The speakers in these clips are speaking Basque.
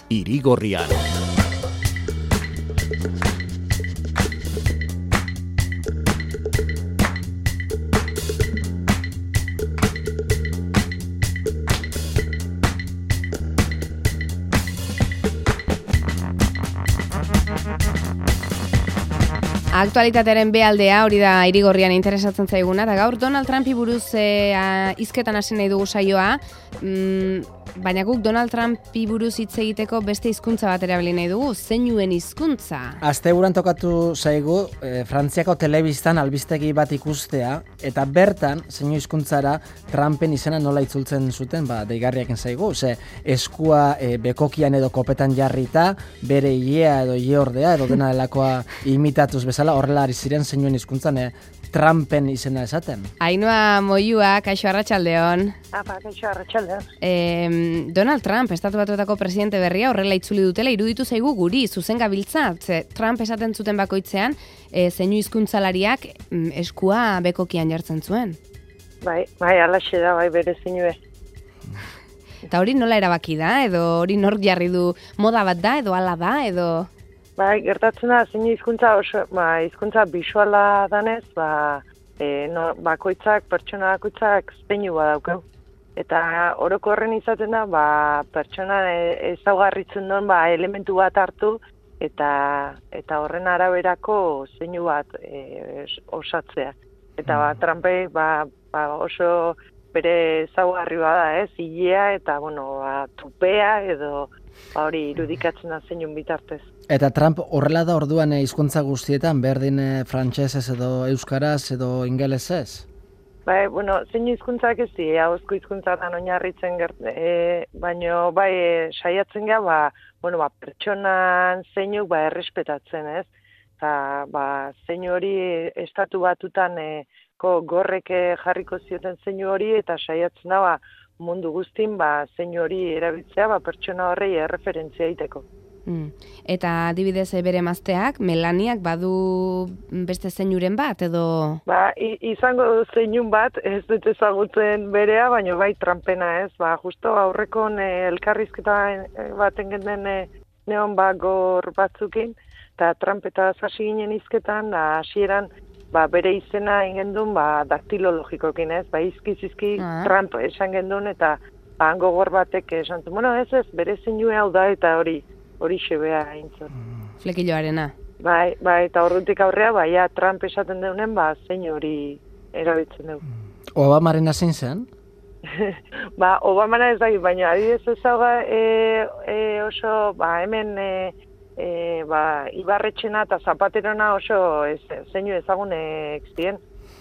Irigorrian. Aktualitatearen bealdea, hori da Irigorrian interesatzen zaiguna, eta gaur Donald Trumpi buruz hizketan hasi nahi dugu saioa, baina guk Donald Trumpi buruz hitz egiteko beste hizkuntza bat erabili nahi dugu, zeinuen hizkuntza. Asteburuan tokatu zaigu Frantziako telebistan albistegi bat ikustea, eta bertan zeinu hizkuntzara Trumpen izena nola itzultzen zuten, deigarriaken zaigu, eskua bekokian edo kopetan jarrita, bere ilea edo ileordea edo dena delakoa imitatuz bezala, horrela ari ziren zeinuen hizkuntzan Trumpen izena esaten. Ainhoa Moyua, kaixo arratsaldeon. Kaixo arratsaldeon. Donald Trump, Estatu Batuetako presidente berria, horrela itzuli dutela, iruditu zaigu guri, zuzen gabiltza, Trump esaten zuten bakoitzean, zeinu hizkuntzalariak eskua bekokian jartzen zuen. Bai, alaxe da, bere zeinue. Eta hori nola erabaki da, edo hori nork jarri du, moda bat da, edo ala da, edo... Bai, gertatzen da, zeinu hizkuntza hizkuntza bisuala danez, bakoitzak, pertsona bakoitzak zeinu badaukau. Eta orokorren izaten da, pertsona ezaugarritzen duen elementu bat hartu, eta horren araberako zeinu bat osatzea. Eta Trumpek oso bere ezaugarri bada, ilea eta tupea edo hori irudikatzen da zeinun bitartez. Eta Trump horrela da orduan hizkuntza guztietan, berdin frantsesez edo euskaraz edo ingelesez? Zeinu hizkuntzak ez di, ahozko hizkuntzatan oinarritzen baino saiatzen gara, pertsonan zeinuk errespetatzen, ez? Eta zeinu hori estatu batutan gorrek jarriko zioten zeinu hori eta saiatzen da mundu guztin zeinu hori erabiltzea pertsona horrei erreferentzia egiteko. Eta adibidez bere emazteak, Melaniak badu beste zeinuren bat, edo... Izango du zeinun bat, ez dut ezagutzen berea, baina bai Trumpena ez. Justo aurrekon elkarrizketa baten genden neon gor batzukin, eta Trump eta hasi ginen hizketan, hasieran bere izena ingendun daktilologikokin ez, izki Trump esan gendun, eta hango gor batek esan zuen, ez, bere zeinue hau da, eta hori xebea aintzat. Flekilloarena. Bai, eta ordutik aurrea, Trump esaten deunen, zein hori erabiltzen dugu. Obamaren zein zen? Obamana ez da, baina adibidez ezauga oso, hemen Ibarretxena eta Zapaterona oso zeinu ezagunek ziren.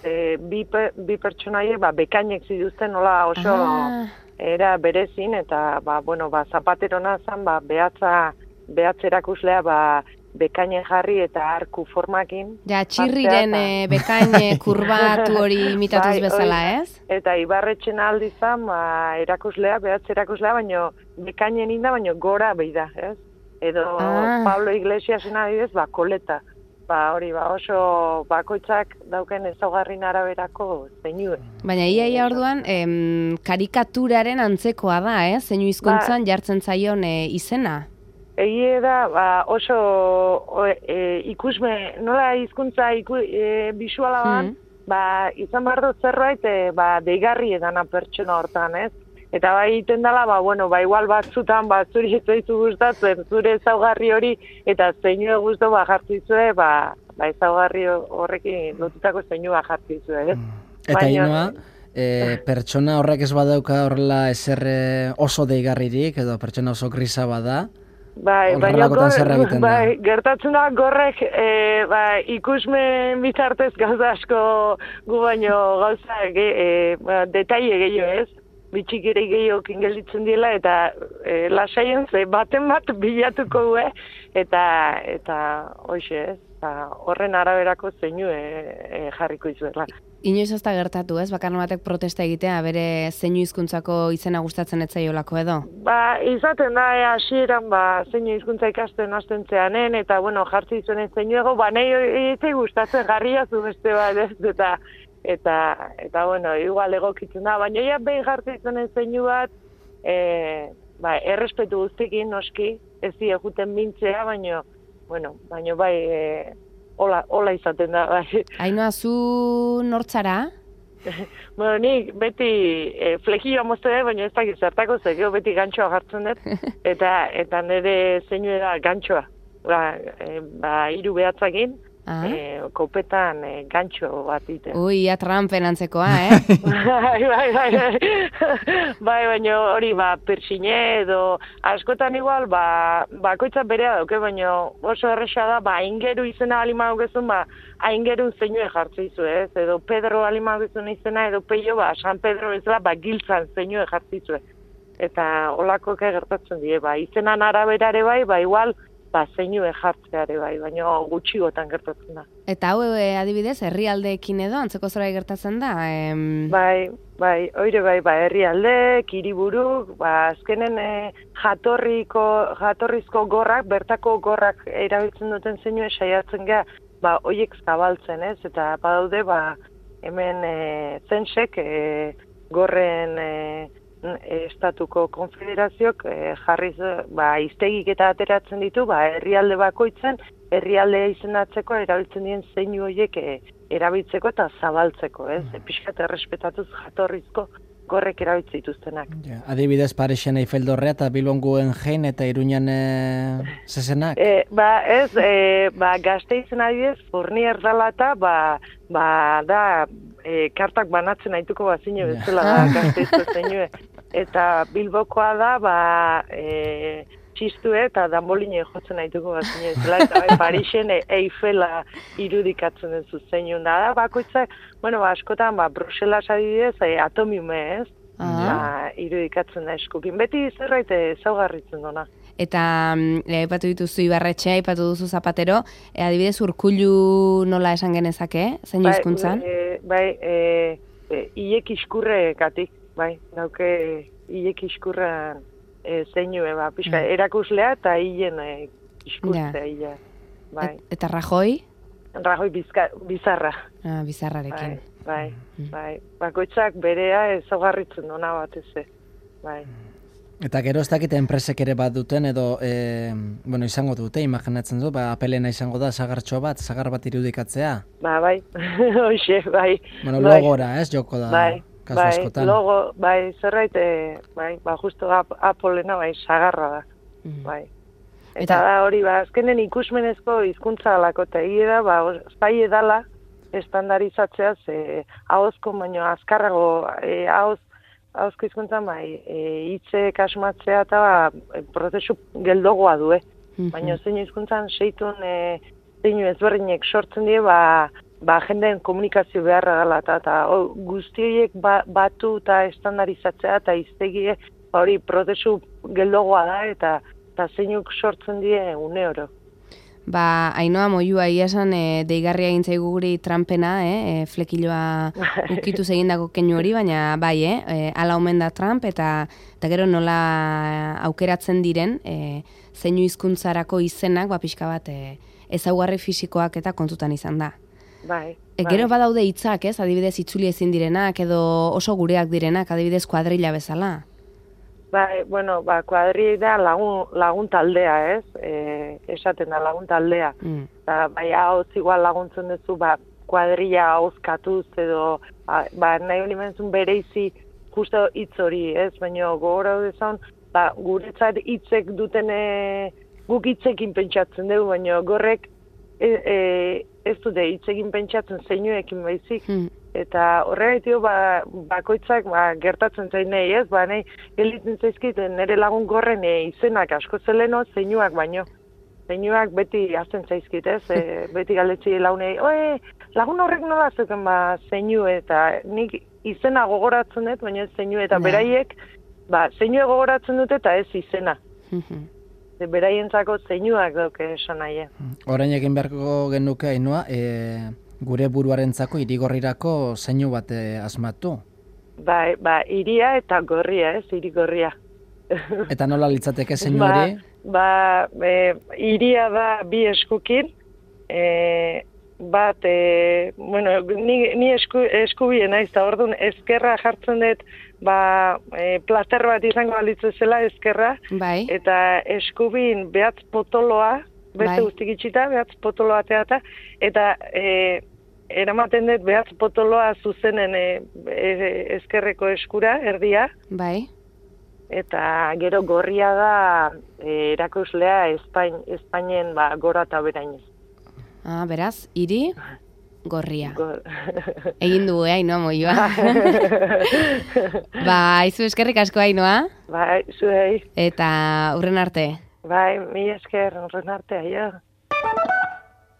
Bi pertsonaie bekainek ziduzten nola oso era berezin, eta Zapaterona zen behatz erakuslea bekainen jarri eta arku formakin. Txirriren bekain kurbatu hori imitatuz bezala, ez? Eta Ibarretxena aldizan behatz erakuslea, baina bekainen inda, baina gora behi da, ez? Edo Pablo Iglesiasen adibidez, koleta. Hori, oso bakoitzak dauken ezaugarrin araberako zeinue. Baina ia orduan, karikaturaren antzekoa da, zeinu hizkuntzan jartzen zaion izena? Egie da, oso ikusme, nola hizkuntza bisuala izan behar dut zerbait, deigarri edana pertsona hortan, ez? Eta egiten dela, igual batzutan, zuri ez zaizu gustatzen, zure ezaugarri hori, eta zeinue guztu jartzizue, ezaugarri horrekin lotutako zeinua jartzizue, ez? Eta Ainhoa, pertsona horrek ez badauka horrela ezer oso deigarririk, edo pertsona oso grisa bada, baina gertatzen da gorrek ikusmen bitartez gauza asko gu baino gauza detaile gehiago, ez? Bitxikere gehiokin gelditzen dela, eta lasaien baten bat bilatuko du, eta hoxe, ez? Horren araberako zeinu jarriko izuela. Inoiz ez da gertatu, ez? Bakarren batek protesta egitea, bere zeinu hizkuntzako izena gustatzen ez zaiolako edo? Izaten da, hasieran zeinu hizkuntza ikasten hasten zeanen, eta jartzi izuen zeinu ego, nahi ez gustatzen jarria zu beste bat, ez? Eta igual egokitzen da, baina behin jartzen zeinu bat, errespetu guztikin, noski, ez juten mintzea, baino bai, hola izaten da, bai. Ainhoa, zu nortzara? Bueno, nik beti flekioa mozte dut, baina ez dakit zertako zegeo beti gantxoa jartzen dut, eta nire zeinu da gantxoa. Hiru behatzakin, kopetan gantxo bat ite. Ui, Trumpen antzekoa, Bai, baina hori, persine edo, askotan igual, bakoitza berea dauke, baina oso erresa da, aingeru izena alimau gezun, aingeru zeinue jartzizu, ez? Edo Pedro alimau gezun izena, edo Peio, San Pedro ezela, giltzan zeinue jartzizu. Eta olako gertatzen die, izenan araberare bai, igual, zeinue jartzeare bai, baina gutxigotan gertatzen da. Eta hau adibidez, herrialdeekin edo antzeko zerbait gertatzen da? Bai, oire bai, herrialde, hiriburuk, azkenen jatorrizko gorrak, bertako gorrak erabiltzen duten zeinue saiatzen gea, hoiek zabaltzen, ez? Eta badaude, hemen zensek gorren estatuko konfederazioak jarriz iztegik eta ateratzen ditu, herrialde bakoitzen, herrialdea izendatzeko erabiltzen dien zeinu horiek erabiltzeko eta zabaltzeko, ez? Pixkat errespetatuz jatorrizko gorrek erabiltzen dituztenak. Adibidez, Parisen Eiffel Dorrea eta Bilbon Guggenheim eta Iruñan zezenak? Gasteizen adibidez, Fournier dela eta da kartak banatzen aituko bazine bezala da Gasteizko zeinue. Eta Bilbokoa da txistue eta danboline jotzen aituko bazine bezala. Eta Parisen Eiffela irudikatzen duzu zeinun da. Bakoitzak, askotan Bruselas adibidez atomiume, ez? Irudikatzen da eskukin. Beti zerbait ezaugarritzen dona. Eta aipatu dituzu Ibarretxe, aipatu duzu Zapatero, adibidez Urkullu nola esan genezake, zein hizkuntzan? Ilek iskurrekatik, dauke ilek iskurran zeinue, pixka, erakuslea eta hilen iskurtzea. Eta Rajoy? Rajoy bizarra. Bizarrarekin. Bakoitzak berea ezaugarritzen dona batez, Eta gero ez dakite enpresek ere bat duten edo, izango dute, imaginatzen du, apelena izango da sagar bat irudikatzea? Hoxe, Logora, ez, joko da, kasu askotan. Logo, zerbait, justo apolena, sagarra da, Eta da hori, azkenen ikusmenezko hizkuntza alako, eta egia da, zai edala estandarizatzea, ahozko, baino azkarrago, ahozko hizkuntzan, hitzek asmatzea eta prozesu geldogoa du, baina zein hizkuntzan seitun zeinu ezberdinek sortzen die, jendeen komunikazio beharra dela, eta guzti horiek batu eta estandarizatzea eta hiztegie, hori prozesu geldogoa da, eta zeinuk sortzen die une oro. Ainhoa Moyua iasan deigarria egin zaigu guri Trumpena, flekiloa ukitu egindako keinu hori, baina ala omen da Trump, eta gero nola aukeratzen diren zeinu hizkuntzarako izenak, pixka bat ezaugarri fisikoak eta kontutan izan da. Gero badaude hitzak, ez? Adibidez itzuli ezin direnak, edo oso gureak direnak, adibidez kuadrilla bezala. Kuadrilla da lagun taldea, ez? Esaten da lagun taldea. Hauz igual laguntzen duzu, kuadrilla hauzkatuz edo, nahi honi benzun bereizi justo hitz hori, ez? Baina gogora dezan, guretzat hitzek duten, guk hitzekin pentsatzen dugu, baina gorrek ez dute hitzekin pentsatzen zeinuekin baizik. Eta horregaitio bakoitzak gertatzen zain nahi, ez? Nahi gelitzen zaizkit nire lagun gorren izenak asko zeleno zeinuak baino. Zeinuak beti azten zaizkit, ez? Beti galdetzi lagunei, lagun horrek nola zuten zeinu eta nik izena gogoratzen dut, baina ez zeinu eta beraiek zeinue gogoratzen dute eta ez izena. Beraientzako zeinuak dauke esan nahi. Orain egin beharko genuke, Ainhoa, gure buruarentzako irigorrirako zeinu bat asmatu? Iria eta gorria, ez, irigorria. Eta nola litzateke zeinu hori? Iria da bi eskukin, bat, bueno, ni eskubien naiz, eta orduan ezkerra jartzen dut, plater bat izango balitzu zela ezkerra, Bai. eta eskubin behatz potoloa, beste guztik itxita, behatz potoloa teata, eta eramaten dut behatz potoloa zuzenen ezkerreko eskura, erdia, Bai. eta gero gorria da erakuslea Espainen gora eta berainez. Beraz, hiri gorria. Egin dugu, Ainoa Moioa. Aizu eskerrik asko, Ainoa. Bai, zuei. Eta hurren arte. Bai, mi esker, hurren arte, aio.